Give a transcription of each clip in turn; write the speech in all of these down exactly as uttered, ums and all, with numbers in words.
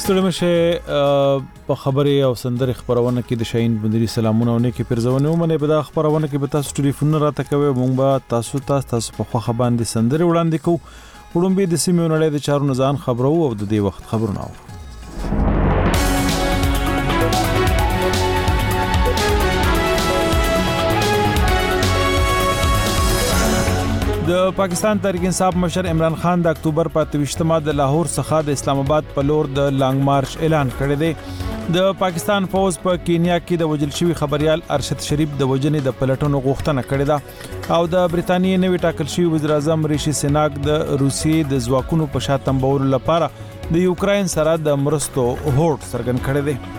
ستړي مشه په خبري او سندري خبرونه کې د شاهین بندري سلامونه ونه کې پرځونه ومنه په دا خبرونه کې به تاسو ټلیفون راته کوي مونږ به تاسو ته تاسو په خو باندې سندري وړاندې کوو وړومبي د سیمې نړۍ د چارو نزان خبرو او د دې وخت خبرونه او د پاکستان تحریک انصاف مشر عمران خان د اکتوبر په اتویشتمه د لاهور څخه د اسلام آباد په لور د لانګ مارچ اعلان کړی دی د پاکستان فوج په کینیا کې د وجل شوی خبريال ارشد شریف د وجنې د پلټونو غوښتنه کړې ده او د برتانیې نوی ټاکل شوی وزیر اعظم ریشي سناک د روسیې د ځواکونو په شا تنبول لپاره د یوکرين سره د مرستو هوډ څرګند کړی دی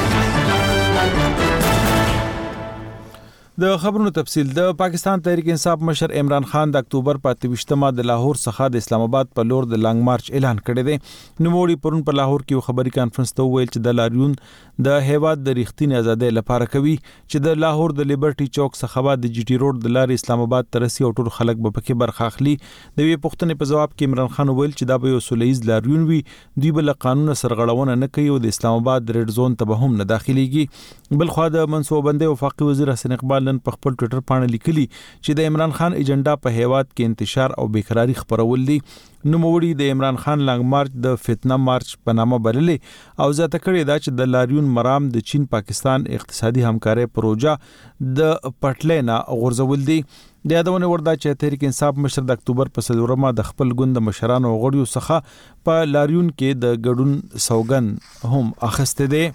د خبرونو تفصیل د پاکستان تحریک انصاف مشر عمران خان د اکتوبر په اتویشتمه د لاهور څخه د اسلام آباد په لور د لانګ مارچ اعلان کړی دی نوموړي پرون په لاهور کې یو خبري کانفرنس ته ویل چې د لاریون د هیواد د ریښتینی ازادۍ لپاره کوي چې د لاهور د لیبرټي چوک څخه د جی ټي روډ د لارې اسلام آباد ترسي او ټول خلک به پکې برخه اخلي د وی پښتنې په جواب کې عمران خان ویل چې دا به یو سولهیز لاریون وي دوی بل قانون سرغړونه نه کوي او د اسلام آباد ریډ زون ته به هم نه داخليږي بل خو د منصوبندۍ وفاقي وزیر حسن اقبال نن په خپل ټوئیټر باندې لیکلي چې د عمران خان ایجنډا په هیواد کې انتشار او بیقراری خبرول دي نوموړي د عمران خان لانګ مارچ د فتنه مارچ په نامه بللې او ځاته کړی دا چې د لاریون مرام د چین پاکستان اقتصادي همکاري پروژه د پټلینا غورځول دي د یادونه وردا چې تحریک انصاف مشر د اکتوبر په څلورمه د خپل ګوند مشرانو غړیو څخه په لاریون کې د ګډون سوګن هم اخسته دي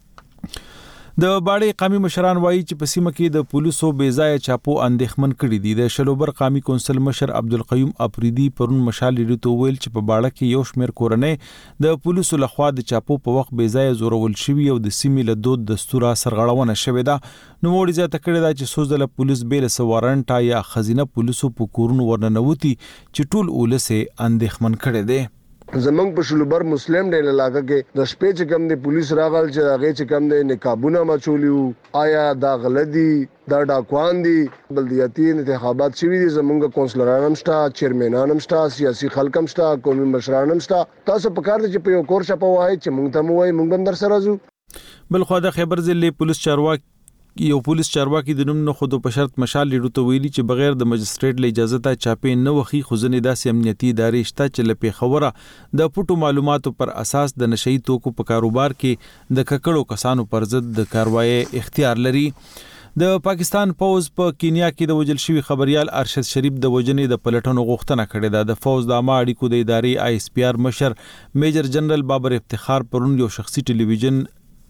د باړې قومي مشران وایي چې په سیمه کې د پولیسو بیځای چاپو اندېښمن کړي دي د شلوبر قومي کونسل مشر عبدالقیوم اپریدي پرون مشال لري تو ویل چې په باړه کې یو شمېر کورنۍ د پولیسو لخوا د چاپو په وخت بیځای زورول شوی او د سیمې له دود دستوره سرغړونه شوې ده نو موړي ځکه کړي دا چې سوزله پولیس بیل سوارنټا یا خزینه پولیسو په کورونو ورننوتی چې ټول اولسه اندېښمن کړي دي زمنګ په شلوبر مسلم ډېر علاقه کې د شپې چې کم دي پولیس راغل چې هغه چې کم دي نقابونه مچولیو آیا دا غلطي دا ډاکوان دي بلدیاتي انتخابات شوي دي زمونږ کونسلران هم شته چیرمنان هم شته سیاسي خلک هم شته قومي مشران هم شته تاسو په کار دي چې په یو کور شپه وای چې مونږ ته مو وای مونږ هم در سره ځو بل خو د خیبر ضلع پولیس چارواکي یو پولیس چارواکي د نوم نه خود په شرط مشال لیدو ته ویلي چې بغیر د مجستریټ له اجازه ته چاپې نه وخی خزنې داسې امنیتي ادارې شته چې لپاره خبره د پټو معلوماتو پر اساس د نشئی توکو په کاروبار کې د ککړو کسانو پر ضد د کاروایی اختیار لري د پاکستان فوج په کینیا کې د وجل شوی خبريال ارشد شریف د وجنې د پلټنو غوښتنه کړې ده د فوج د عامه اړیکو د ادارې آی اس پی آر مشر میجر جنرال بابر افتخار پرون یو شخصي ټلویزیون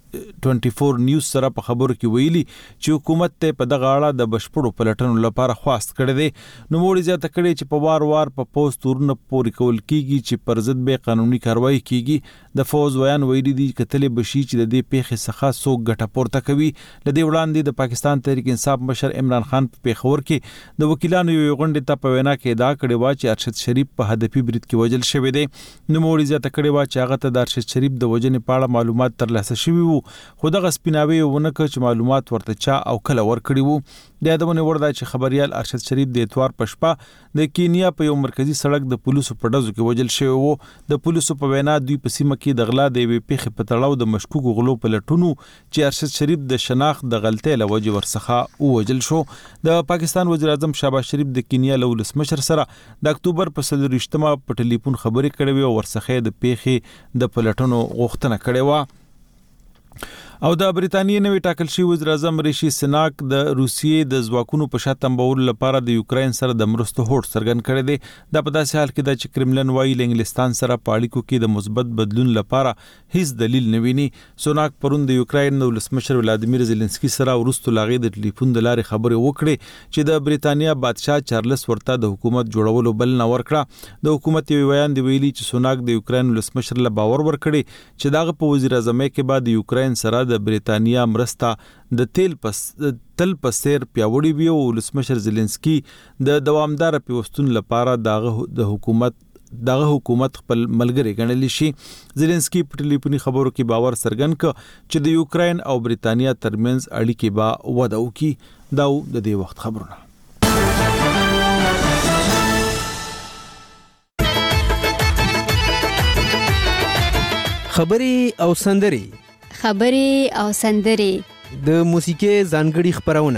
چوبیس نیوز سره په خبرو کې ویلي چې حکومت ته په دغه اړه د بشپړو پلټنو لپاره خواست کړی دی نو موږ ځکه کړی چې په وار وار په پوسټ تورونه پورې کول کیږي چې پر ضد به قانوني کاروایی کیږي د فوج ویان ویلي دي کتلې بشي چې د دې پیښې څخه څوک ګټه پورته کوي لدې وړاندې د پاکستان تحریک انصاف مشر عمران خان په پیښور کې د وکیلانو یو غونډه ته په وینا کې دا کړی و چې ارشد شریف په هدفي برید کې وجل شوی دی نو موږ ځکه کړی و چې هغه ته د ارشد شریف د وجنې په اړه معلومات ترلاسه شوي وو خو دغه سپیناوي ونه چې معلومات ورته چا او کله ورکړي وو د یادونه وردا چې خبريال ارشد شریف د اتوار پښپا د کینیا په یو مرکزی سړک د پولیسو په ډزو کې وجل شوی وو د پولیسو په وینا دوی په سیمه کې د غلا د وی پیښې په تړاو د مشکوک غلو په لټونو چې ارشد شریف د شناخت د غلطۍ لوجه ورڅخه وجل شو د پاکستان وزیر اعظم شهباز شریف د کینیا له ولس مشر سره د اکتوبر په څلورشتمه په ټلیفون خبرې کړې او ورڅخه د پیښې د پلټنو غوښتنه کړې و او د برتانیې نوی ټاکل شوی وزیر اعظم ریشي سناک د روسیې د ځواکونو په شا تنبول لپاره د یوکرين سره د مرستو هوډ څرګند کړی دی د په داسې حال کې د چې کرملن وايي انګلستان سره په اړیکو کې د مثبت بدلون لپاره هیڅ دلیل نه ویني سناک پرون د یوکرين نو ولسمشر ولادیمیر زيلنسکي سره ورستو لاغې د ټلیفون د لارې خبرې وکړې چې د برتانیا بادشاه چارلس ورته د حکومت جوړولو بل نه ورکړه د حکومت یو بیان دی ویلي چې سناک د یوکرين ولسمشر له باور ورکړي چې دغه په وزیر اعظم کې بعد د یوکرين سره د برتانیا مرسته د تیل پس تل پسیر پیاوړی وی او ولسمشر زيلنسکي د دوامدار پیوستون لپاره دغه د حکومت دغه حکومت خپل ملګری ګڼل شي زيلنسکي په ټلیفوني خبرو کې باور څرګند ک چې د یوکرين او برتانیا ترمنځ اړیکې به وده وکړي دا د دې وخت خبرونه خبرې او سندرې خبرې او سندرې د موسیقۍ ځانګړي خپرونه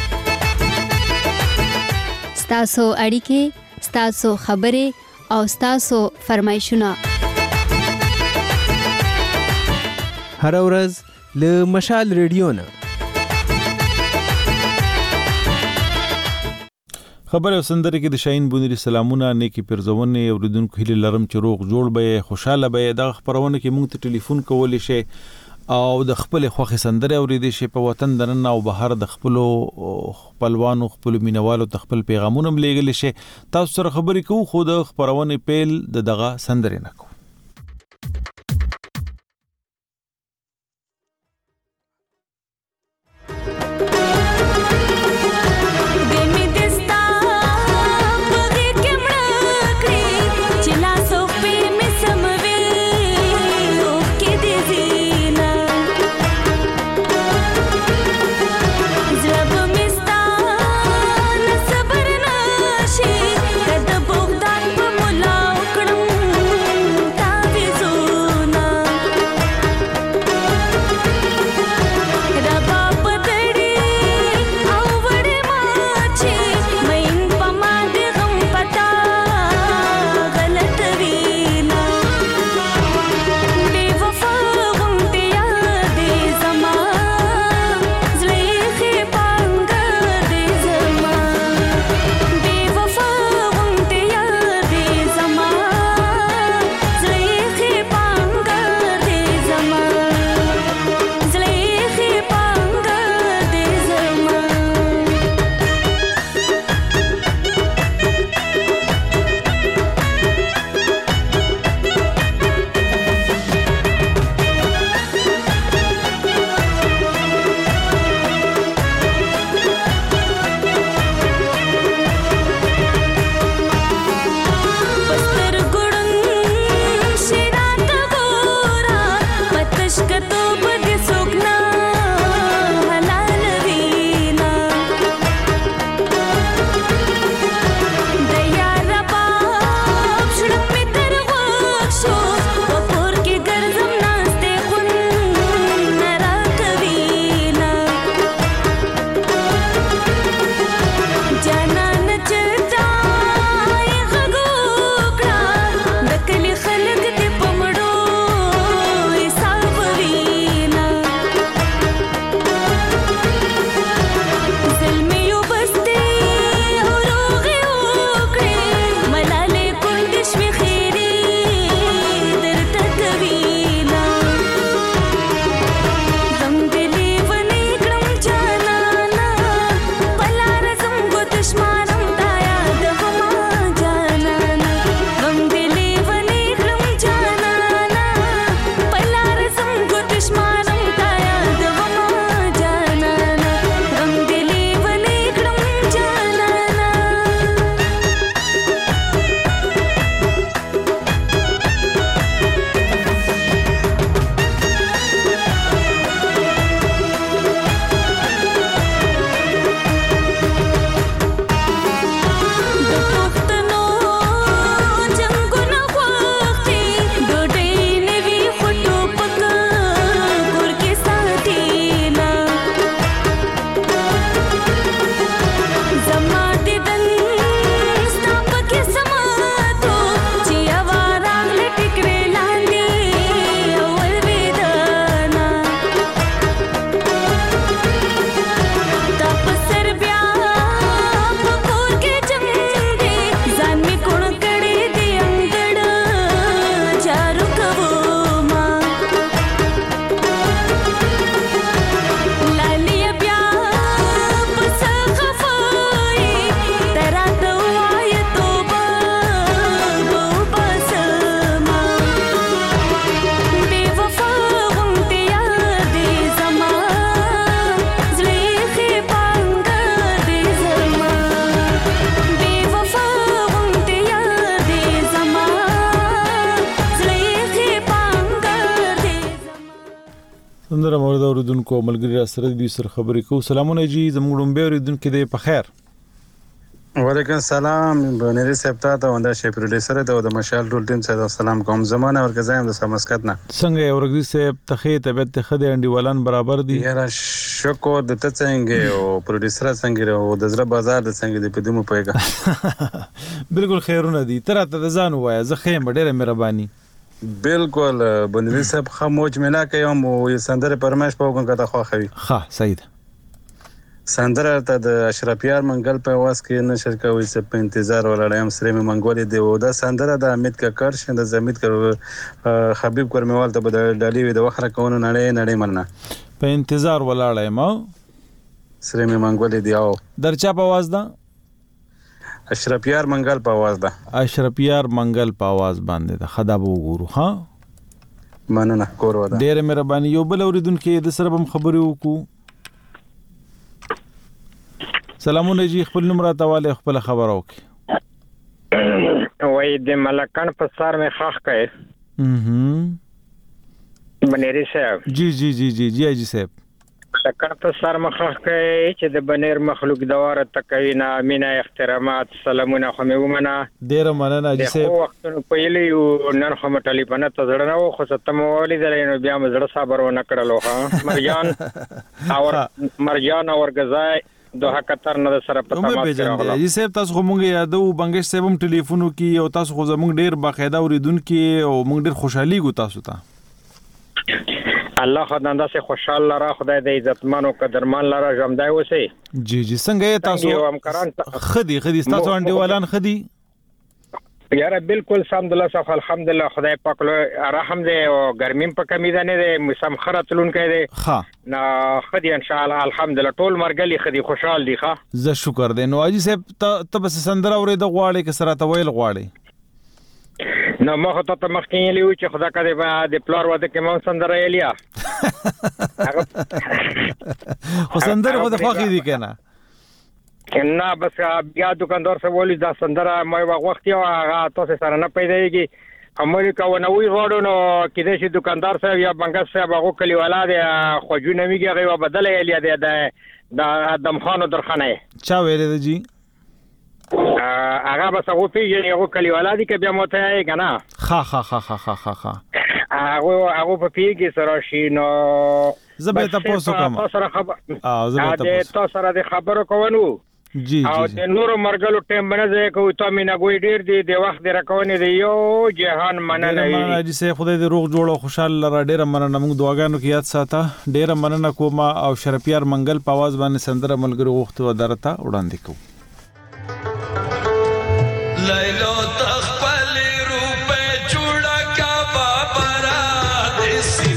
ستاسو اړیکې ستاسو خبرې او ستاسو فرمایشونه هر ورځ له مشال ریډیو نه خبر او سندره کې د شاهین بونری سلامونه نیکی پرزونه اوریدونکو هیله لرم چې روغ جوړ به خوشاله به د خبرونه کې مونږ ته ټلیفون کولای شي او د خپل خوخي سندره اوریدي شي په وطن درنه او بهر د خپل خپلوانو خپل مینوالو د خپل پیغامونه ملګل شي تاسو سره خبرې کوو خو د خبرونه پیل د دغه سندره نه کو سندره مورد اوریدونکو ملګری را سره دوی سره خبرې کوو. سلامونه جی زموږ ډومبه اوریدونکو دې په خیر. وعلیکم السلام بنری صاحب ته وندا شي پروډوسر ته د مشال ټول ټیم سره السلام کوم زمانه ورګزایم د سمسکت نه څنګه ورګزي صاحب ته طبيعت ته خدي انډي ولان برابر دي یاره شکر د ته څنګه او پروډوسر څنګه او د زړه بازار د څنګه د پدمو پېګه بالکل خیرونه دي تر ته ځان وای زه خیم ډیره مهرباني بالکل بنری صاحب خموج منا کوم او سندره پرمش په کوم کته خو خوي ها سعید سندره ته د اشرفیار منګل په واس کې نشر کوي چې په انتظار ولاړم سره مې منګولې دی او دا سندره د امید ککر شند زمید کړ حبیب کرمیوال ته د ډالي د وخره کونه نړۍ نړۍ مننه په انتظار ولاړم سره مې منګولې دی او درچا په आवाज ده اشرفیار منګل په आवाज ده اشرفیار منګل په आवाज باندې ده خدا به وګورو ها مننه کور ودا ډېر مهرباني یو بل اوریدونکو د سره هم خبرې وکړو سلامونه جی خپل نوم را تواله خپل خبر اوکي وای د ملکان په سر مې خاخ کړي اها بنيري صاحب جی جی جی جی جی جی صاحب ملکان په سر مخ خاخ کړي چې د بنیر مخلوق دواره تکوینا مینا احترامات سلامونه خو مې ومنه ډیر مننه جی صاحب خو وختونو پهلی یو نن خو مټلی پنه ته زړه نه خو ستم ولې درینو بیا مې زړه صبر و نه کړلو ها مرجان اور مرجان اور غزای دوه کتر نه سره په تمام سره جی صاحب تاسو خو مونږ یادو بنګش صاحب هم ټلیفونو کې او تاسو خو زمونږ ډیر باقاعده اوریدونکو او مونږ ډیر خوشحالي ګو تاسو ته الله خداندا سے خوشاله را خدای د عزتمنو قدرمان لره جمدای وسی جی جی څنګه تاسو خدي خدي تاسو انډیوالان خدي یاره بالکل الحمدلله صف الحمدلله خدای پاک له رحم دې او ګرمیم په کمی ده نه دې مسم خرتلون کې دې ها نا خدي ان شاء الله الحمدلله ټول مرګلي خدي خوشحال دي ښه زه شکر دې نو اجي صاحب ته بس سندره اورې د غواړي کې سره ته ویل غواړي نو مخ ته ته مخکې لیو چې خدا کړي به د پلار وده کې مون سندره یلیا خو سندره خو د خوخي دي کنه نه بس بیا دکاندار سره ولې دا سندره مې وخت یو هغه تاسو سره نه پیدایږي همري کا ونوي غوړو نو کله چې دکاندار صاحب یا بنګس صاحب هغه کلی ولاده خو جو نمیږي هغه بدل یې دی د د ادم خان درخانه چا ویل دی جی هغه بس هغه پیږي هغه کلی ولاده کې بیا موته یې کنه خا خا خا خا خا خا خا هغه هغه په پیږي سره شینو زبې تاسو کوم تاسو سره خبر اه زبې تاسو سره د خبرو کوونو جی جی او د نورو مرګلو ټیم باندې کوي ته مینا ګوي ډیر دی د وخت درکونه دی یو جهان مننه مننه جی سه خدای دې روغ جوړ او خوشاله لره ډیر مننه موږ دعاګانو کې یاد ساته ډیر مننه کوم او شرپیار منګل په आवाज باندې سندره ملګری وخت و درته وړاندې کوم لیلو تخپل روپے جوړا کا بابرا دیسی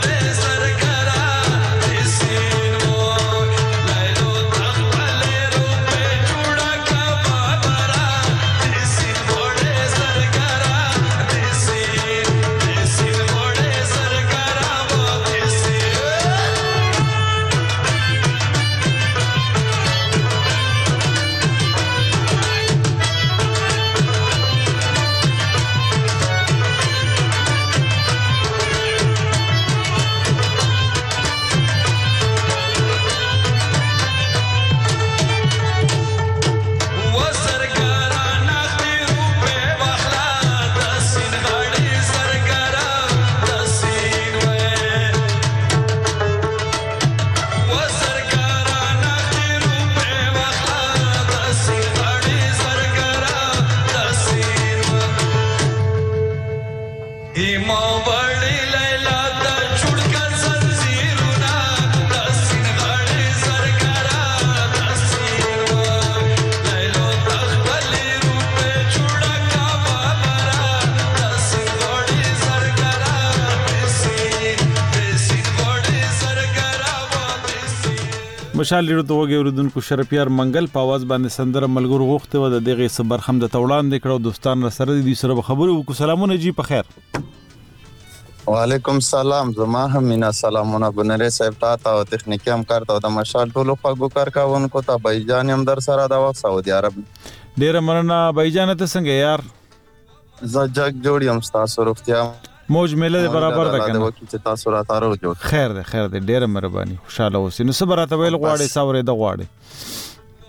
مشال لرو ته وګورئ اوردونکو شرپیار منګل په आवाज باندې سندره ملګرو غوښته و د دغه صبر خم د توړان د کړو دوستان سره دي سره خبرو وکړو سلامونه جی په خیر وعلیکم السلام زما هم مینا سلامونه بنره صاحب ته او تخنیکی هم کارته د مشال ټولو خواږو کار کاونکو ته بایجان هم در سره دا وخت سعودي عرب ډیر مننه بایجان ته څنګه یار ز جگ جوړ یم تاسو روغتیا موج میله برابر ده کنه چې تاسو را تارو جوړ خیر ده خیر ده ډیره مهرباني خوشاله اوسئ نو صبر راته ویل غواړي ساورې د غواړي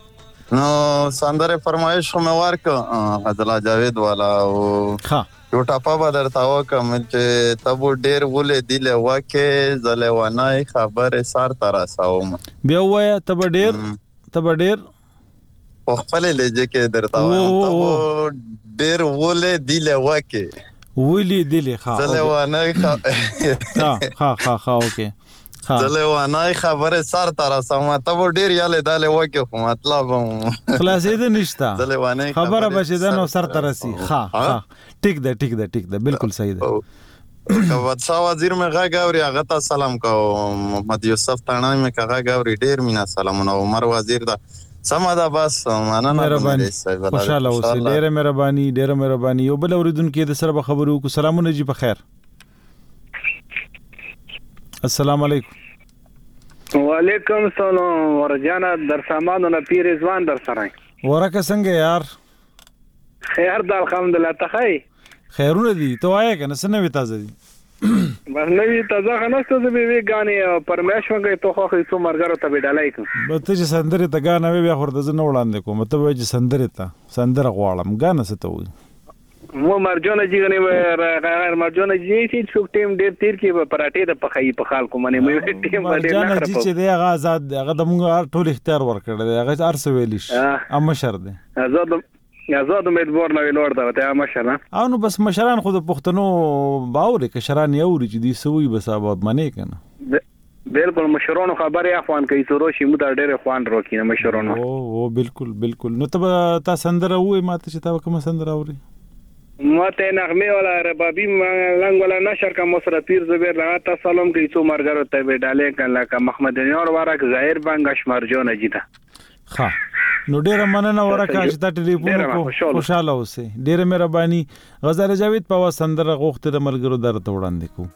نو سندره فرمایش خو مې ورکړ عبدالله جاوید والا او ها یو ټاپه به درته وکړم چې ته به ډېر ولې دی لوکې زه لیونی خبرې سر ته رسوم. بیا ووایه ته به ډېر ته به ډېر په خپلې لهجې کې درته وایم ته به ډېر ولې دی لوکې ولې دی ښه زه لیونی ها ها ها ها اوکې زه لیونی خبرې سر ته رسوم ته به ډېر یالې دالې وکې خو مطلب خلاصېده نشته زه لیونی خبره به چې ده نو سر ته رسي ها ها ټیک ده ټیک ده ټیک ده بالکل صحیح ده. که بادشاه وزیر مې غږ اوري هغه ته سلام کوم. محمد یوسف تڼۍ مې که غږ اوري ډېر مینه سلامونه. عمر وزیر ده سمه ده بس مننه. مهرباني خوشحاله اوسئ ډېره مهرباني ډېره مهرباني. یو بل اورېدونکی د سره به خبرې وکړو. سلامونه جي په خیر. السلام علیکم. وعلیکم السلام ورجانا در سامانو نه پیر ځوان در سره ورکه څنګه یار خیر د الحمدلله ته خی خیرونه دي ته وایې کنه څه نوې تازه دي بس نوې تازه خنسته زه به وی غانې پرمیش وګي ته خو څو مرګرو ته ډالای کوم به ته چې سندره ته غانې بیا خورده زه نه وړاندې کوم ته به چې سندره ته سندره غواړم غانې څه ته وي مو مرجونه جیغنې غیر مرجونه جی چې څوک ټیم ډیر تیر کې پراټې د پخای په خال کوم نه مې ټیم باندې نه مرجونه چې دی هغه آزاد هغه د موږ ټول اختیار ورکړل دی هغه ارس ویلیش ام مشر دی آزاد آزاد امیدوار نه ویلور دا ته مشر او نو بس مشران خو د پښتنو باورې کشران یوري چې دی سوي بس آباد منی کنه بالکل مشرونو خبره افغان کوي تورو شي مو د ډېر خوان روکینه مشرونو او او بالکل بالکل نو ته تا سندره وې ماته چې تا کوم سندره اوري ماته نغمه ولا ربابی لنګ ولا نشر کا مصر پیر زبیر لغا سلام کی څو مرګرو ته به ډاله کله کا محمد نور ورک ظاهر بنگش مرجون جیتا ها نو ډیره مننه ورکه چې تا ټلیفون کو خوشاله اوسه ډیره مهرباني. غزل جاوید په سندره غوښته د مرګرو درته وړاندې کو.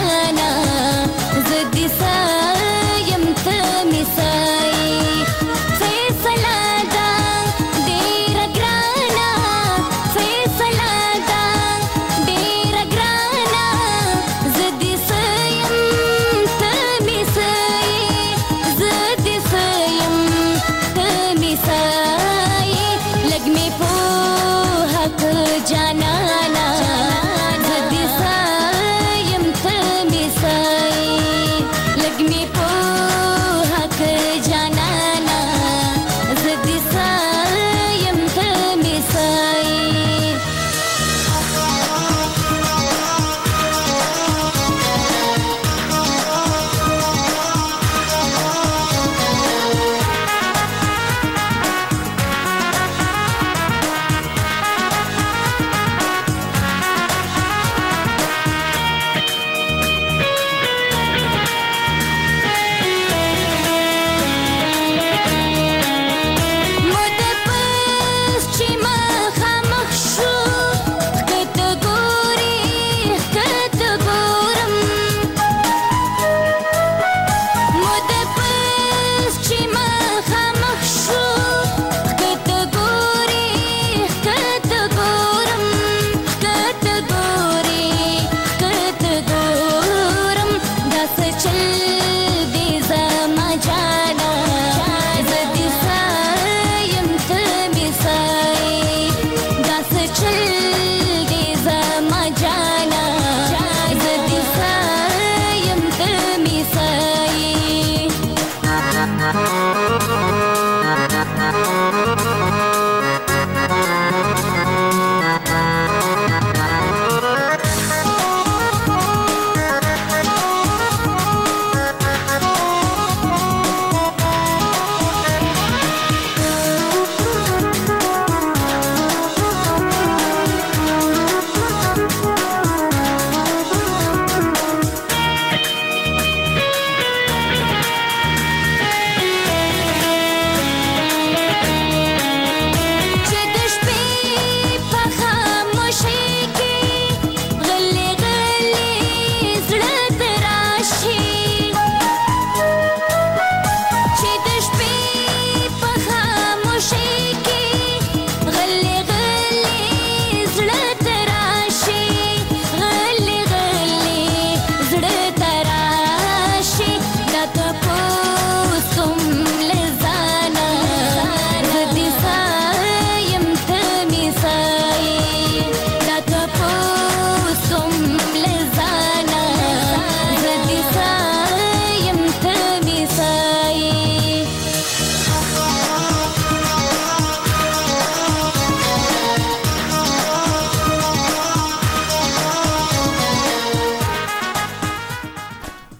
زدي سايم تمساي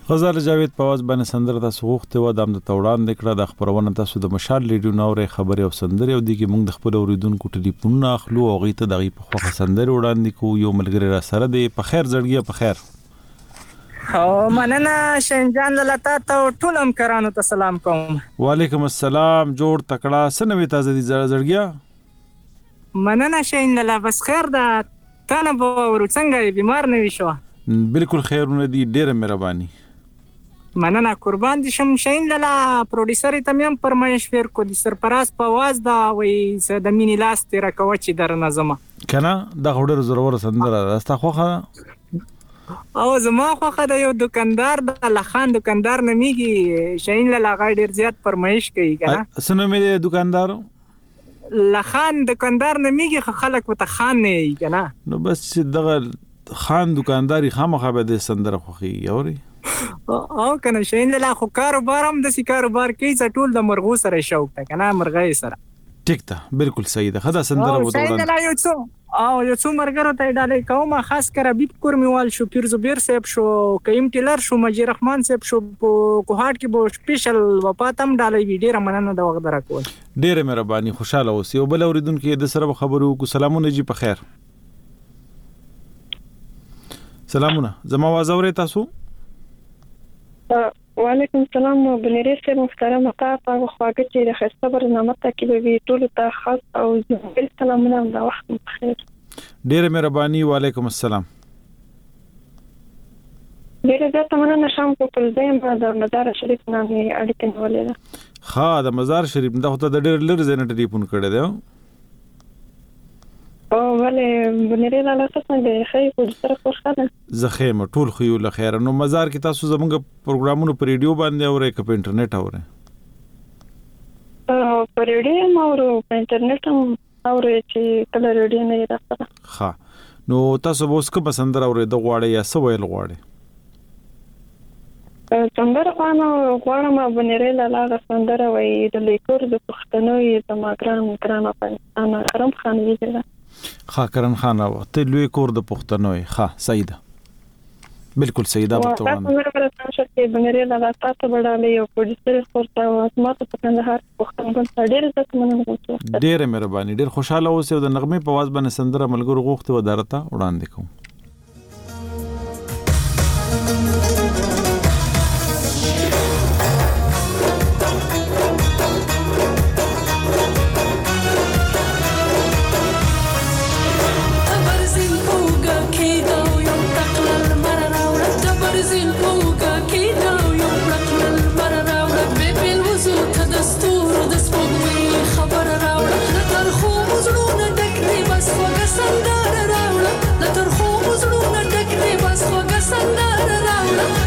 غزال جاوید په आवाज باندې سندره تاسو غوښته و د توړان د کړه د خبرونه تاسو د مشال لیډیو نورې خبري او سندره او د کې موږ د خپل اوریدونکو ټلیفون اخلو او غي ته دغه په خوخه سندره وړاندې کو یو ملګری را سره دی په خیر زړګي په خیر او مننه شنجان لتا ته ټول همکارانو ته سلام کوم. وعلیکم السلام جوړ تکړه سنوي تازه دي زړګي مننه شین لاله بس خیر ده تنه به ور څنګه بیمار نه وشو. بالکل خیرونه دي ډیره مهرباني مننه قربان دي شم شین لاله پروډوسر ته مې پرمایش فیر کو دي سرپراز په आवाज دا وې ز د مینی لاس تیر کوي چې در نظم کنه د غوډر زرور سندره راستا خوخه او زما خوخه د یو دکاندار د لخان دکاندار نمیږي شین لاله غا ډیر زیات پرمایش کوي کنه سنو مې دکاندار لخان دکاندار نمیږي خلک وته خان نه کنه نو بس دغه خان دکانداري خامخا به د سندره خوخي اوري او کنه شین له خو کاروبار هم د سی کاروبار کې ز ټول د مرغو سره شوق ته کنه مرغې سره ټیک ته بالکل صحیح ده خدا سندره وته شین له یو څو او یو څو مرګرو ته ډالې کومه خاص کر بیب کورمیوال شو پیر زبیر صاحب شو کیم ټیلر شو مجید رحمان صاحب شو کوهات کې بو سپیشل وپاتم ډالې ویډیو مننه د وخت درکول ډیره مهرباني خوشاله اوسئ او بل اوریدونکو د سره خبرو کو سلامونه جی په خیر سلامونه زما आवाज اورئ تاسو وعلیکم السلام بنيري سه محترم کا په خواږه چې د خسته برنامه ته کې وی ټول ته خاص او زموږ سلامونه د وخت بخیر ډیره مهرباني وعلیکم السلام ډیره زیاته مننه شام په پلځم د مزار شریف نامې اړیکه نیولې ها د مزار شریف د هوته د ډیر لر زنه ټلیفون کړی دی او ولې بنيري لاله څنګه خې په سره خوشاله زخیم ټول خو یو لخير نو مزار کې تاسو زمونږ پروګرامونو پر ریډیو باندې اورئ که په انټرنیټ اورئ ا په ریډیو ما اورو په انټرنیټ هم اورئ چې کله ریډیو نه راځي ها نو تاسو به اوس کوم سندره اورئ د غواړی یا سو ویل غواړی سندره خانه غواړم بنيري لاله سندره وای د لیکور د پښتنو د ماګران ګران په انا کرم خان ویل خا کرن خان او ته لوی کور د پښتنوي خا سیده بالکل سیده بتوان تاسو مرګره تاسو ته بنري لا تاسو بڑاله یو پروډوسر خورته او ماته په کندهار پښتون ګل ډیر زت مننه کوم ډیر مهرباني ډیر خوشاله اوسئ د نغمه په आवाज باندې سندره ملګرو غوښته و درته وړاندې کوم سندره راوړه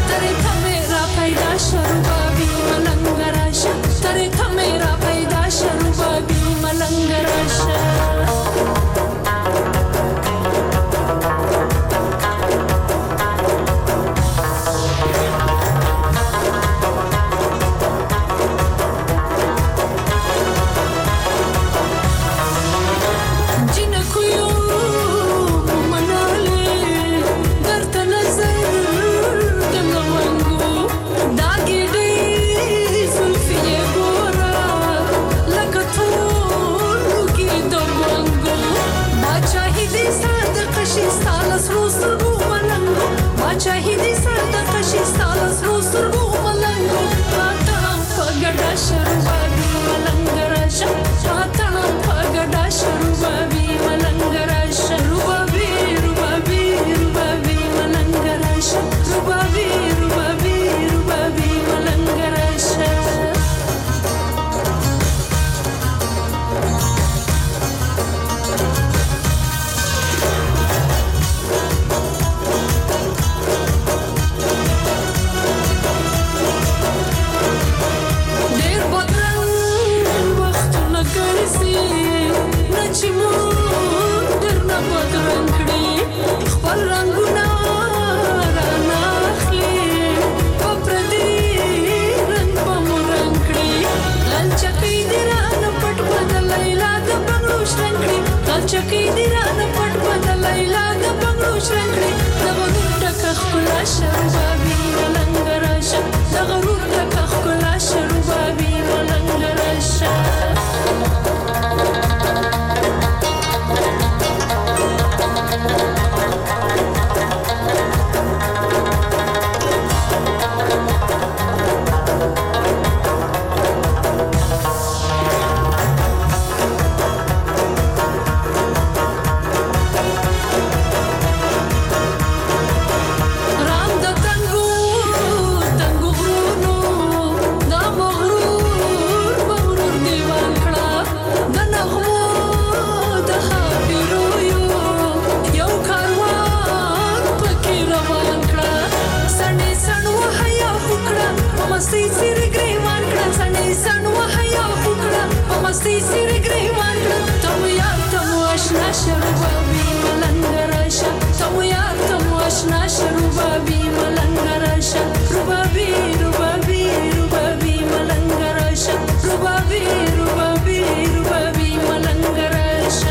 مستی سیر گریوان کړه سنې سن وحیا وکړه په مستی سیر گریوان کړه تم یار تم آشنا شربابي ملنګ راشه تم یار تم آشنا شربابي ملنګ راشه ربابي ربابي ربابي ملنګ راشه ربابي ربابي ربابي ملنګ راشه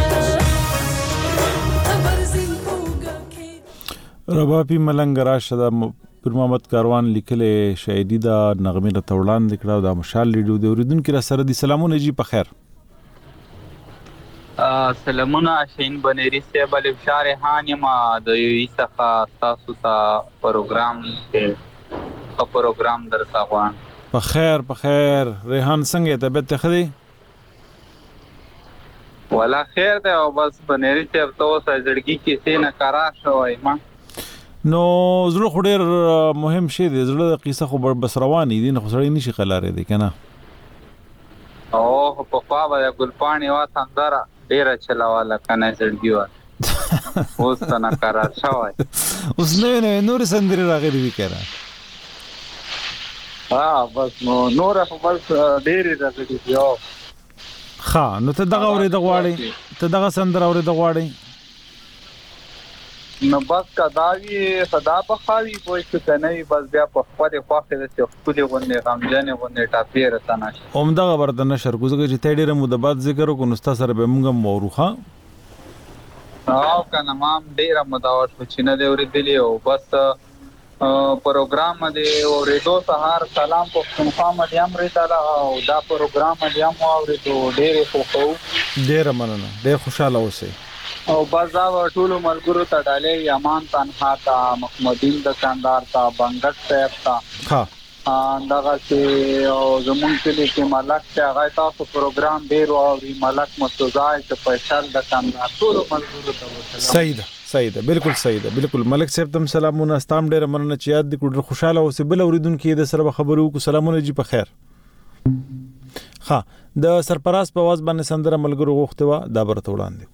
ربابي ملنګ راشه د پیر محمد کاروان لیکلې شاعري دا نغمه را توړان لیکړه دا مشال لیډو د اوریدونکو را سره دي سلامونه جی په خیر سلامونه شین بنيري صاحب الف شار هانما د یوې څخه تاسو ته پروګرام کې پروګرام درته غواړم په خیر په خیر ریحان څنګه طبيعت ته خدي ولا خیر ده او بس بنيري صاحب تاسو ځړګي کې سینه کرا شوای ما نو زړه خو ډېر مهم شی دی زړه د قصه خو بس رواني دي نه خو سړی نشي خلاره دی کنه او په پاوه د ګلپانی وا سندره ډیره چلاواله کنه زړګي وا اوس څنګه قرار شوی اوس نه نه نور سندره راغلي وی کړه ها بس نو نور په بس ډیره راغلي یو ها نو ته دغه اورې د غواړي ته دغه سندره اورې د غواړي نو بس کداوی صدا په خاوي کوئی څه کنه بس بیا په خپل خواخه د خپل غونې غمجنې غونې ټاپې راتنه اومدغه برته نشر کوزګه چې تډیره مدبات ذکر کو نستا سره به مونږه موروخه او کنه مام ډیره مداوت چې نه دی ورېدلی او بس پروګرام دی اورېدو سهار سلام په خامه دی امر تعالی او دا پروګرام دی هم اورېدو ډیره خوښو ډیره مننه ډیر خوشاله اوسئ او بازا ټول ملګرو ته ډالې یمان تنها تا محمدین د کاندار تا بنګټ صاحب تا ها دغه چې او زمونږ کلی کې ملک ته هغه تاسو پروګرام ډیر او ملک متوزای ته پیسل د کاندار ټول ملګرو ته صحیح ده صحیح ده بالکل صحیح ده بالکل ملک صاحب تم سلامونه استام ډیر مننه چې یاد دې کړو خوشاله اوسئ بل اوریدونکو د سره خبرو کو سلامونه جی په خیر ها د سرپراز په आवाज باندې سندره ملګرو غوښته وا دا برته وړاندې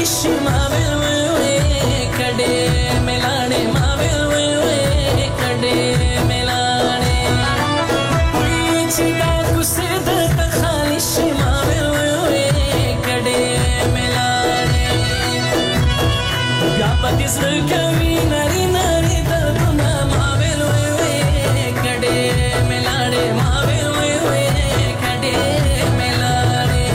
خالي شي ما ویل وې کډې ملاړې ما ویل وې کډې ملاړې وې چې دا کوسه د خالي شي ما ویل وې کډې ملاړې بیا پدې زړه کوي نری نری دردونه ما ویل وې کډې ملاړې ما ویل وې کډې ملاړې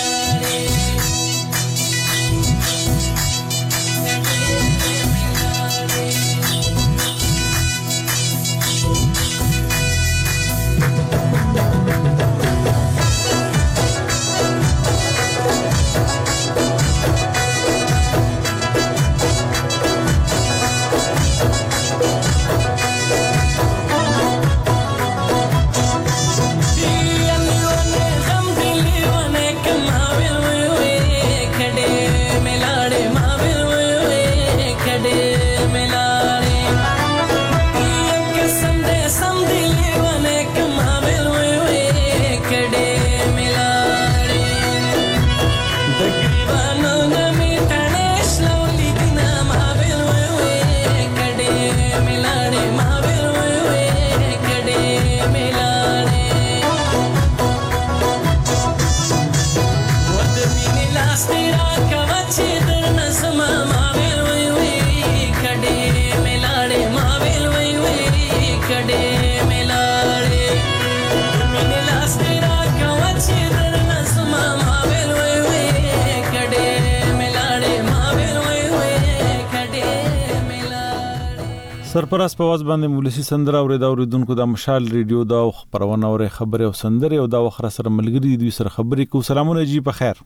سرپرست په واز باندې مولسی سندره اوریدا اوریدونکو د مشال ریډیو دا خبرونه او خبره او سندره او دا وخره سره ملګری دوی سره خبرې کو. سلامونه جی په خیر.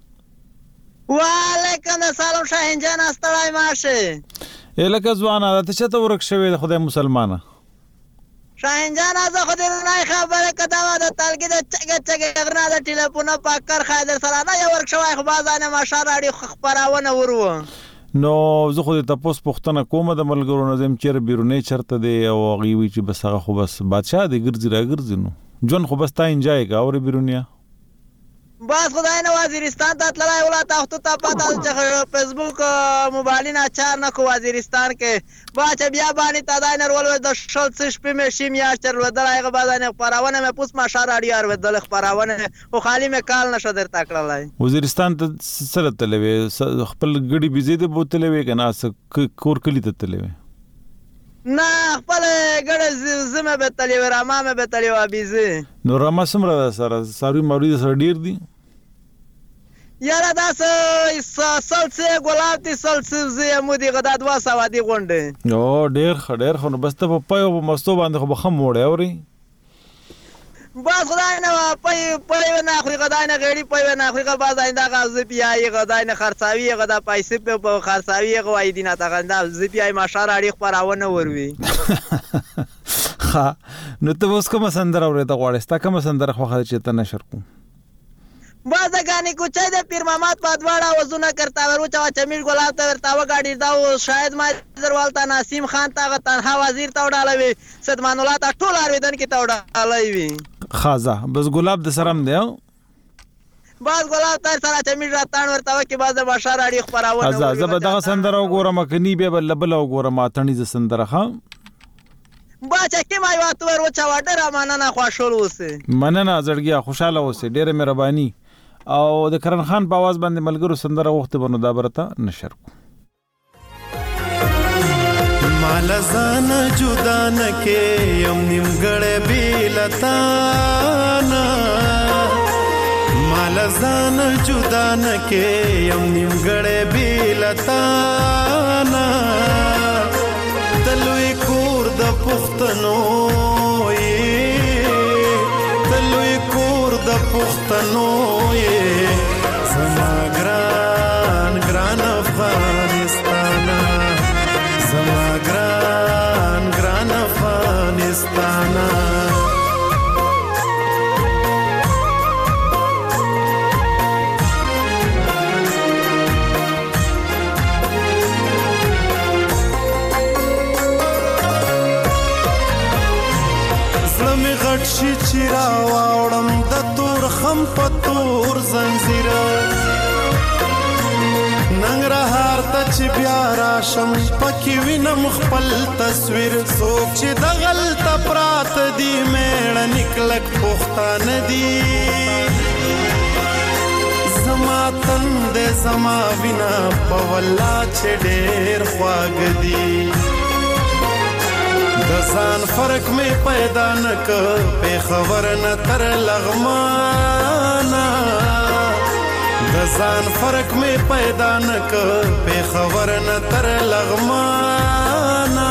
وعلیکم السلام شاهین جان استړای ماشه الکه ځوانه ته چته ورک شوی د خدای مسلمانه شاهین جان از خدای نه خبره کدا د تلګي د چګه چګه غرنا د ټلیفون پاکر خایدر سره نه یو ورک شوی خو بازانه ماشه راډیو خبرونه ورو نو زه خو د تاسو پوښتنه کوم د ملګرو نظم چیر بیرونه چرته دی او غوي چې بس هغه خو بس بادشاہ دی ګرځي را ګرځي نو جون خو بس تا انجای کا اور بیرونیا بس خدای نه وزیرستان ته تلای ولا تاسو ته پاتہ چې فیسبوک موبایل نه چار نه کو وزیرستان کې با چې بیا باندې تدای نه ول د شل څش په مې شیم یا چر ودل هغه بازانه پراونه مې پوس ما شار اړي اور ودل پراونه او خالی مې کال نشه در تکړلای وزیرستان ته سره تلوي خپل ګډي بيزي ته بوتلې وي کنه کور کلی ته تلوي نه خپل ګډه زمه به تلوي راما مې به تلوي بيزي نو راما سمره سره ساري مورید سره ډیر دي یاره دا سلسه ګلاب دي سلسه مودي غدا دوا سوا دي غونډه او ډیر خډیر خو بس ته په پيو مستو باندې خو بخم موړې اوري بس خدای نه پي پي نه اخري غدای نه غړي پي نه اخري غبا زاینده غاز پیای غدای نه خرڅاوي غدا پیسې په خرڅاوي غوای دي نه تاغنده ز پیای ماشار اړي خبرونه وروي ها نو ته اوس کوم سندره اورې ته غواړې تا کوم سندره خو خاطر چې ته نشر کو بازگانی کوچای د پیر محمد پادواړه وزونه کرتا ورو چا چمیر ګلاب ته ورتا و گاډي دا شاید ما زروالتا ناسیم خان تا تنها وزیر تا وډالوي صدمان الله تا ټول ارویدن کې تا وډالوي خازه بس ګلاب د سرم دی باز ګلاب تر سره چمیر راتان ورتا و کې باز بشار اړي خبرونه ازا زبدغه سندره وګورم کني به بل بل وګورم اتنی ز سندره ها باچا کې ما یو اتور و چا وډه را مننه خوشاله اوسه مننه زړګیا خوشاله اوسه ډېر مهرباني او د کرن خان په आवाज باندې ملګرو سندره وخت بنو دا برته نشر کو مال زان جدا نکې یم نیم ګړې بیلتانا مال زان جدا نکې یم نیم ګړې بیلتانا تلوي کور د پښتنو تلوي کور د پښتنو زما ګران ګران افغانستان زما ګران ګران افغانستان زلمي غټ شي چیرا واړم د تور خم پتور زنجیر ننګرهار چې بیا راشم پکې وینم خپل تصویر څوک چې د غلطه پراته دي میړه نکلک پښتانه دي زما تند زما وینا په والله چې ډېر خواږه دي د ځان فرق مې پیدا نه که پېښور نه تر لغمانه د ځان فرق مې پیدا نه که پېښور نه تر لغمانه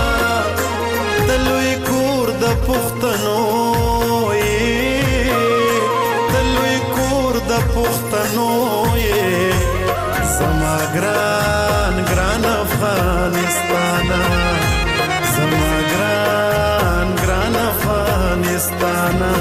د لوی کور د پښتنو د پښتنو یې زما ګران ګران افغانستانه زما ګران ګران افغانستانه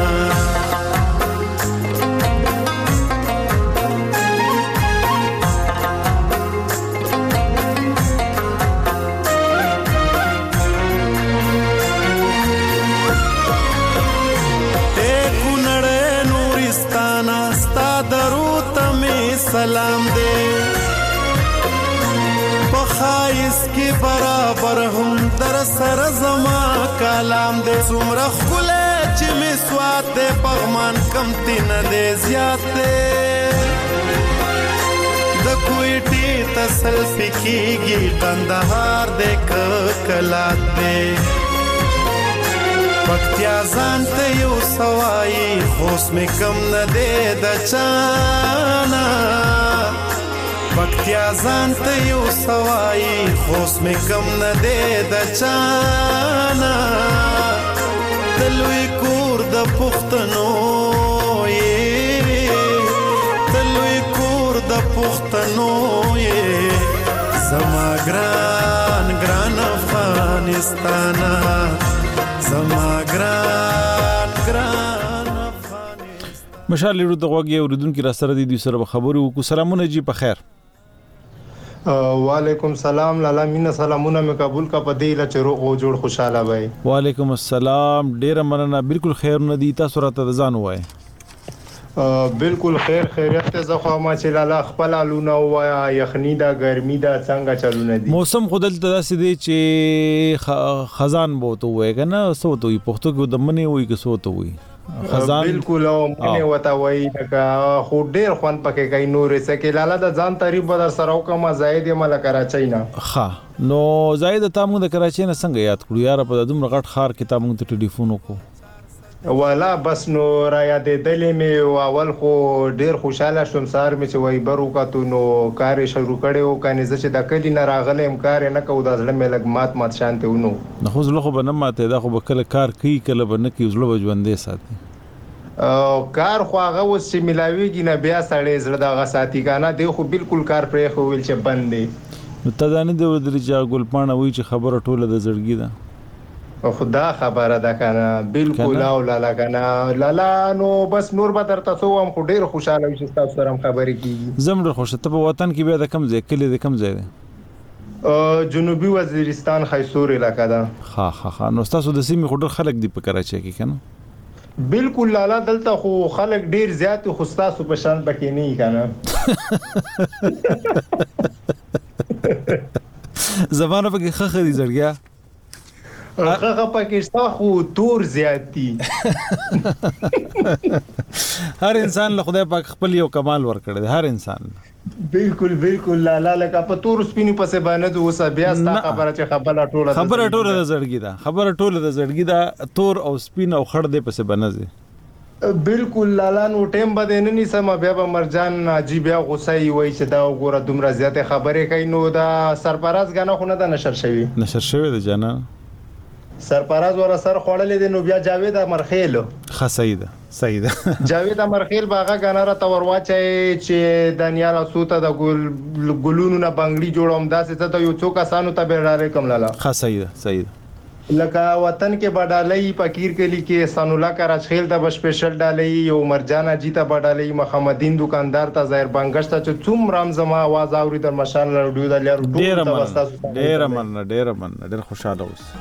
سلام دے پخایس کی برابر هم در سر زما کلام دے څومره ښکلی چې مې سوات دے پغمان کمتی نه دے زیات دے د کویټې ته سلفي کېږي کندهار دے که کلات دے پکتیا ځان ته یو سوایي خوست مې کم نه دی د چانا پکتیا ځان ته یو سوایي خوست مې کم نه دی د چانا د لوی کور د پښتنو یې د لوی کور د پښتنو یې زما ګران ګران افغانستانه زما ګران ګران مشال لرو د غوږی اوریدونکو را سره دي دوی سره خبرو وکړو. سلامونه جی په خیر. وعلیکم السلام لالا مینا سلامونه مې قبول کا پدې لا چرو او جوړ خوشاله وای. وعلیکم السلام ډیر مننه بالکل خیر نه دي تاسو راته ځان وای. بالکل خیر خیریت ته زخه ما چې لالا خپل الونه وایا یخنی دا ګرمي دا څنګه چلونه دي موسم خودل تاسو دي چې خزان بوته وای کنه سوته وي پښتو کې د منی وای کې سوته وي خزان بالکل او منی وتا وای دا خو ډیر خوان پکې کوي نورې سکه لالا د ځان تعریف بدر سره کومه زائد مل کراچۍ نه ها نو زائد تاسو د کراچۍ نه څنګه یاد کړو یار په دومره غټ خار کې تاسو ته ټلیفون وکړو والا بس نو را یادې دلې مې اول خو ډیر خوشاله شوم سار مې چې وای برو کاتو نو کار شروع کړو کني چې د کلی نه راغلم کار نه کو د ځل مې لګ مات مات شانته ونو نه خو زله خو بنه ماته دا خو بکله کار کوي کله بنه کوي زله بجوندې ساتي او کار خو هغه وس چې ملاويږي نه بیا سړې زړه د غساتی کنه دی خو بالکل کار پرې خو ویل چې بندې نو تدانه دی ودرې چې ګلپانه وای چې خبره ټوله د زړګي ده خدا خبره ده کنه بالکل او لالا کنه لالا نو بس نور به درته سو هم خو ډیر خوشاله شې تاسو سره خبرې کیږي زمره خوشته په وطن کې بیا د کم ځای کلی د کم ځای ده جنوبي وزیرستان خیسور علاقہ ده ها ها ها نو تاسو د سیمې خډر خلک دی په کراچۍ کې کنه بالکل لالا دلته خو خلک ډیر زیات خو تاسو په شان پکې نه کنه زمانه پکې خخ دي زړګیا هغه پاکستان خو تور زیاتی هر انسان له خدای پاک خپل یو کمال ورکړي هر انسان بالکل بالکل لالا لکه په تور سپینو پسې باندې اوسه بیا ستا خبره چې خبره ټوله خبره ټوله د زړګي ده خبره ټوله د زړګي ده تور او سپین او خړ دې پسې باندې بالکل لالا نو ټیم بده نه نیسم بیا به مرجان عجیب یا غوسه وي چې دا وګوره دومره زیاته خبرې کوي نو دا سرپراز غنه خو نه د نشر شوی نشر شوی د جانا سرپراز ور سر خوړلې د نو بیا جاوید امرخیل ښه سیده سیده جاوید امرخیل باغه غناره تور واچي چې دانیال سوته د ګل ګلونو نه بنگړي جوړوم داسې ته یو څوک اسانو ته بیراره کوم لاله ښه سیده سیده لکه وطن کې بډالۍ پکیر کلی کې سانولا کراچخیل د سپیشل ډالۍ یو مرجانا جیتا بډالۍ محمدین دکاندار ته ظاهر بنگشت چې څوم رام زما आवाज اوري د مشال رډیو د لارو ډیر من ډیر من ډیر من ډیر خوشاله اوس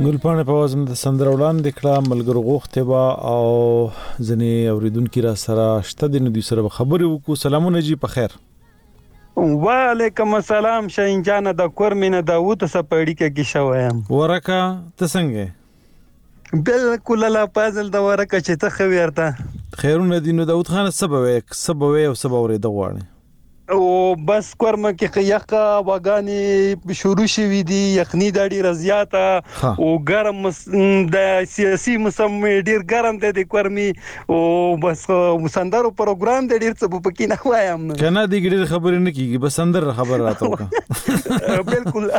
ګلپاڼه په وازم د سندره وړاندې کړه ملګرو غوښتې به او ځینې اوریدونکي را سره شته دي نو دوی سره به خبرې وکړو. سلامونه جی په خیر. وعلیکم السلام شاهین جان د کور مینه داوود سپړی کې کې شوم ورکه ته څنګه بالکل لا پازل د ورکه چې ته خو ورته خیرونه دي نو داوود خان سبب سبب او سبب ورې د غواړي او بس کورمه کې یخه واغانی شروع شوې دي یخنی د ډیر زیاته او ګرم د سیاسي موسم ډیر ګرم دی د کورمي او بس سندرو پروګرام د ډیر څه پکې نه وایم کنه د ډیر خبرې نه کیږي بس سندر خبر راته وکړه بالکل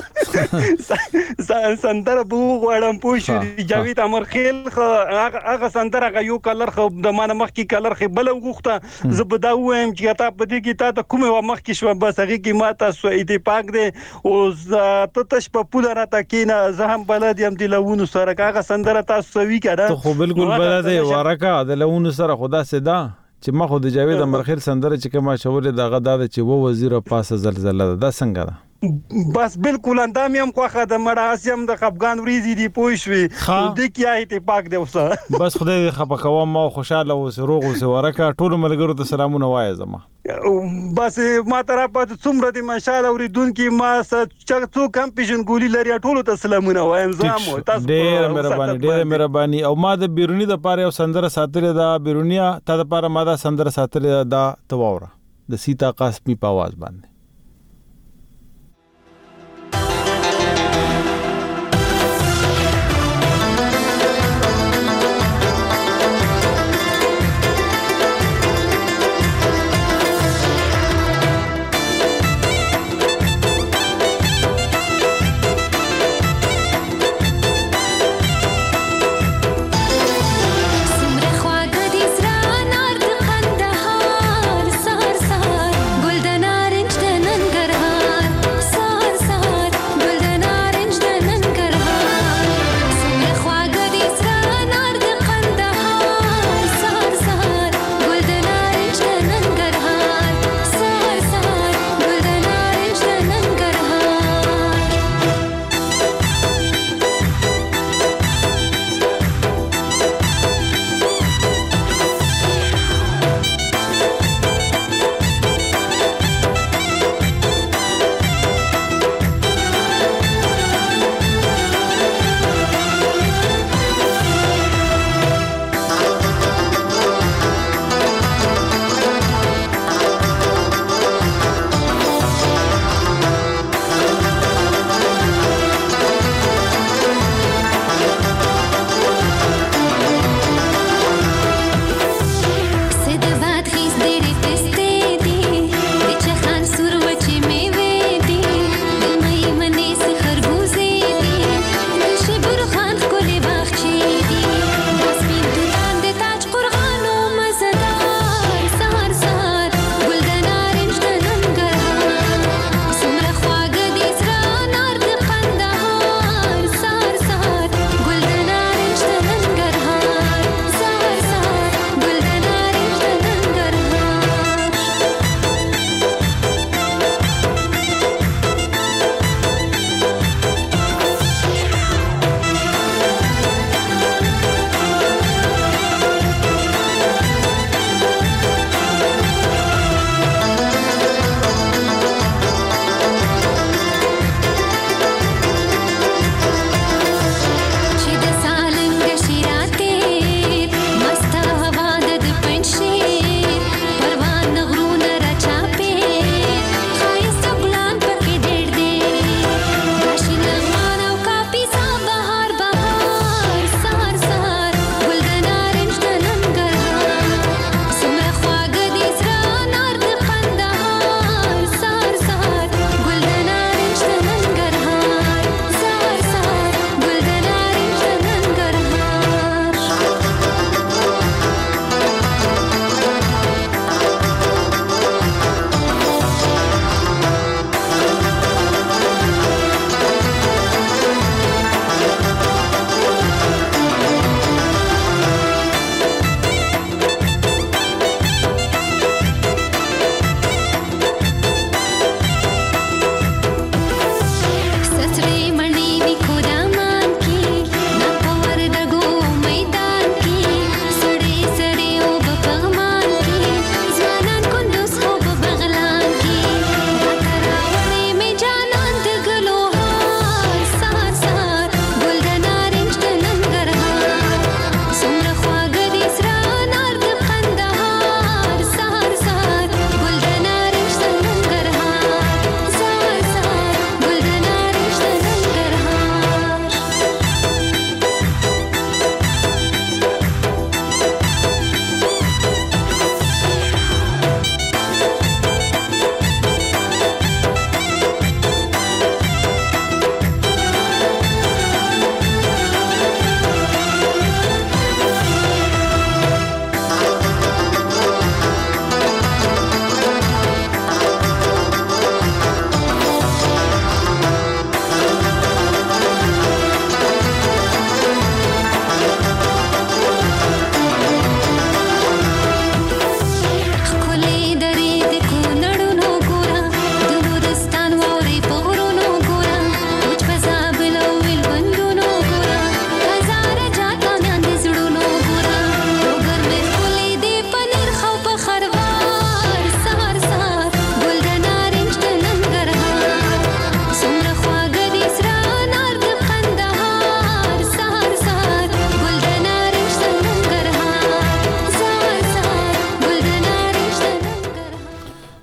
سندر بو غړم پوښ جاوید امرخیل هغه سندر هغه یو کلر خو د مانه مخ کې کلر خو بل وغوخته زبدا وایم چې تا په دې کې تا کومه و مخ کې شو بس هغه کې ماته سو اتفاق دی او ته تش په پوله راته کینا زه هم بلد یم د لونو سره هغه سندره تاسو سوي کړه ته خو بالکل بلد دی ورکه د لونو سره خدا سدا چې ما خو د جاوید امرخیل سندره چې کما شولې دغه د چې و وزیر پاسه زلزلہ ده څنګه ده بس بالکل اندام یم خوخه د مړاسیم د خفغان وریزي دی پوښوي د کیا اتفاق دی اوسه بس خدای دې خپه کوم ما خوشاله اوس روغ اوس ورکه ټول ملګرو ته سلامونه وایي زما بس ما طرف په څومره د مشاله اوریدونکو ما څو کم پیژن ګولي لري ټول ته سلامونه وایم زما تاسو ډېر مهرباني ډېر مهرباني او ما د بیرونی د پاره یو سندره ساتره دا بیرونیا ته د پاره ما دا سندره ساتره دا تواوره د سیتا قاسمی په आवाज باندې Orange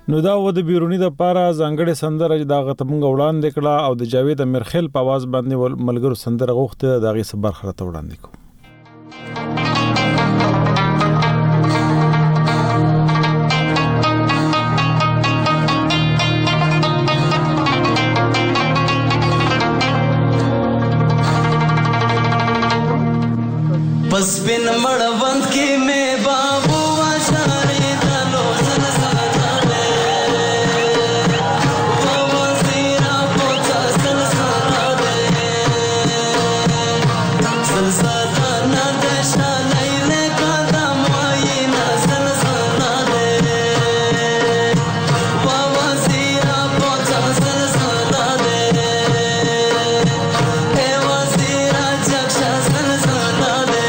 نو دا و د بیرونی د پاره ځانګړې سندره دا غتمنګ وړاندې کړه او د جاوید امیرخیل په आवाज باندې ملګرو سندره غوښته دا غي صبر خرته وړاندې کو बस बिन मड़वंत की में बाबू आशारे दलो सलसला दे बाबा सीरा पोचा सलसला दे सलसला ना दशा लैले का दमाई ना सलसला दे बाबा सीरा पोचा सलसला दे ए वजीरा जक्षा सलसला दे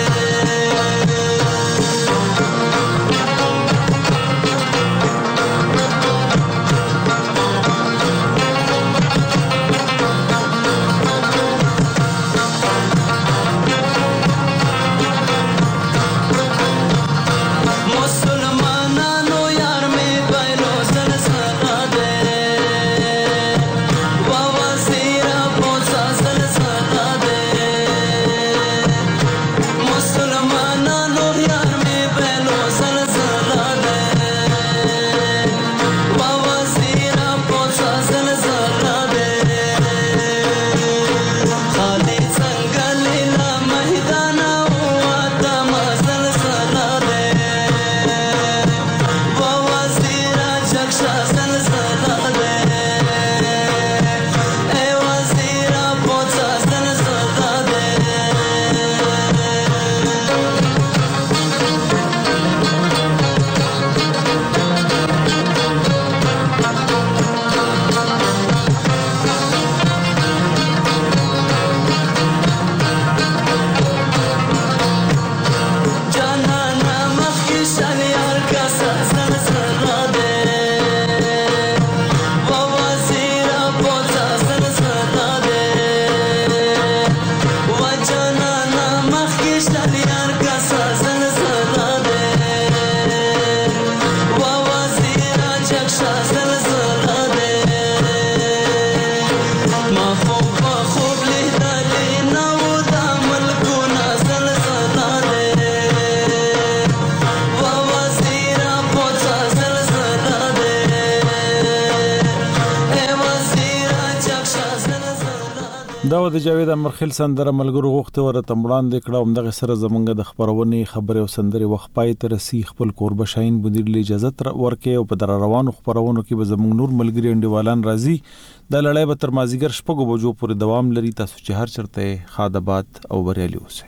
دا د جاوید امرخیل سندره ملګرو غوښته ورته وړاندې کړه هم دغه سره زمونږ د خبرونې خبرې او سندرې وخت پای ته رسي خپل کوربه شاهین مدیر له اجازه ورکې او په در روانو خبرونو کې به زمونږ نور ملګری انډیوالان راځي د لړۍ به تر مازیګر شپږو بجو پورې دوام لري تاسو چې هر چرته خادبات او بریالي اوسئ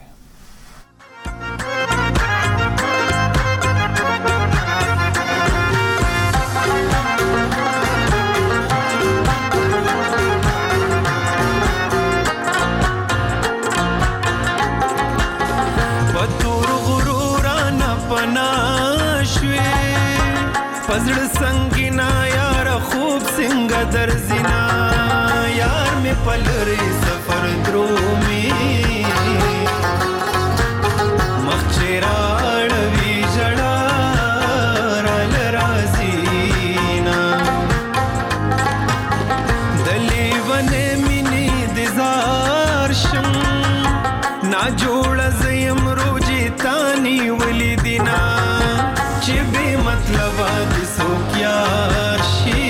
पजड़ संगीना यार खूब सिंग दर्जिना यार में पल रे सफर द्रोमी मखचेराड़वी जड़ा रल राजीना दली वने मिनी दिजार शम ना जोड़ जयम रोजी तानी वली दिना चिबे मतलब दिसो क्यार शी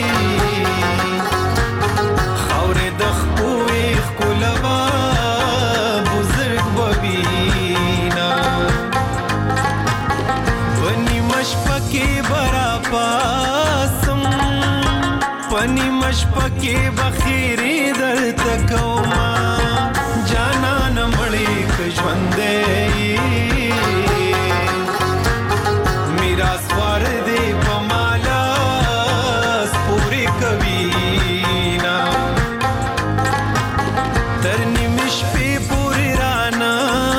खौरे दखपुए कुलवा बुजुर्ग बबीना पनी मशपके बरा पासम पनी मशपके बखीरी दर तकौमा जाना न मड़ी कजवंदे स्वार दे पमाला पूरे कवीना तरनी मिश पे पूरे राना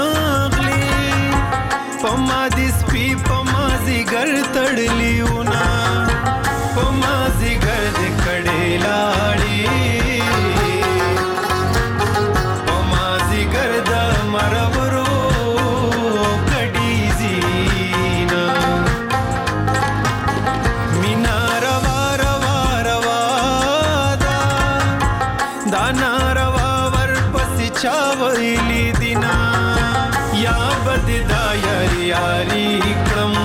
पमा दिस पी पमा जिगर तड़लियोना पमा जिगर दे कड़े लाड़ी چا ویلی دینا یا بد دا یاری یاری کړم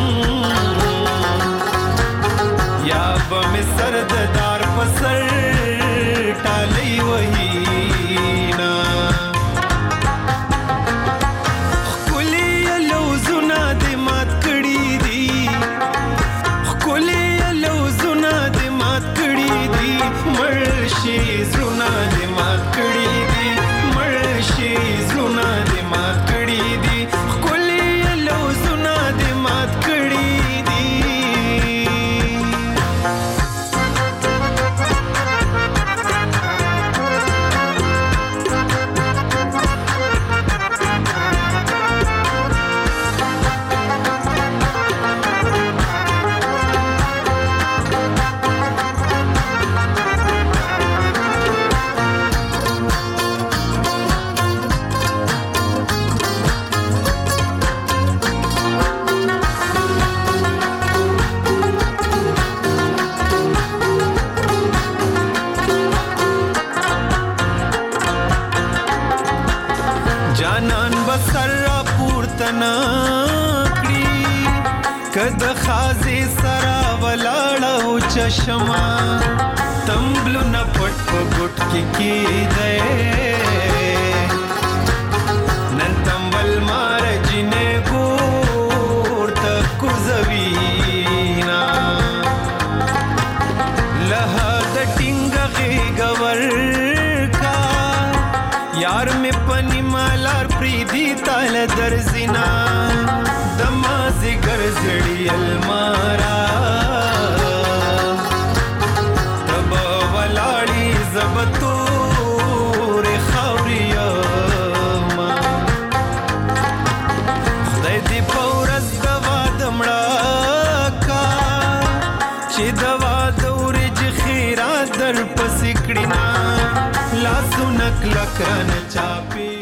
یا به مې سر د دار په سر ټالی وهینا ښکلي لوزونه دې مات کړي دي ښکلي لوزونه دې مات کړي دي مړ شي زړونه دې مات کړي دي مړ شي زړونه دې مات کړي دي ښکلي لوزونه دې مات کړي دي جانان بسر را پورته نکړي کد خازي سرا ولاړو چشما تمبلو نه پټ په ګټ کې کېده نن تمبل مار جنې ګور تک کوزوینا له د ټینګ غور کا یار می پنی مالار پریدی تال درزینا دمازی گرزڑی المارا تب ولاړی زبتور خوریا خدای دی پورز دوا دمړه کا چې دوا دورج خیرات در پسکړینا لاسونه کلکرن چاپی